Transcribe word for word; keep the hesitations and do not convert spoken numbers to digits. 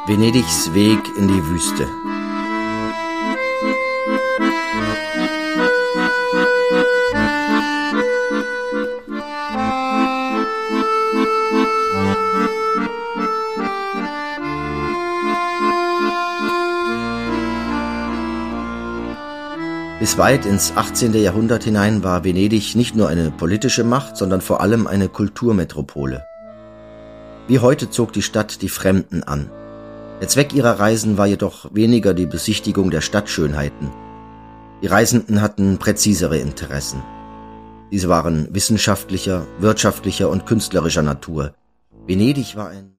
Venedigs Weg in die Wüste. Bis weit ins achtzehnte. Jahrhundert hinein war Venedig nicht nur eine politische Macht, sondern vor allem eine Kulturmetropole. Wie heute zog die Stadt die Fremden an. Der Zweck ihrer Reisen war jedoch weniger die Besichtigung der Stadtschönheiten. Die Reisenden hatten präzisere Interessen. Diese waren wissenschaftlicher, wirtschaftlicher und künstlerischer Natur. Venedig war ein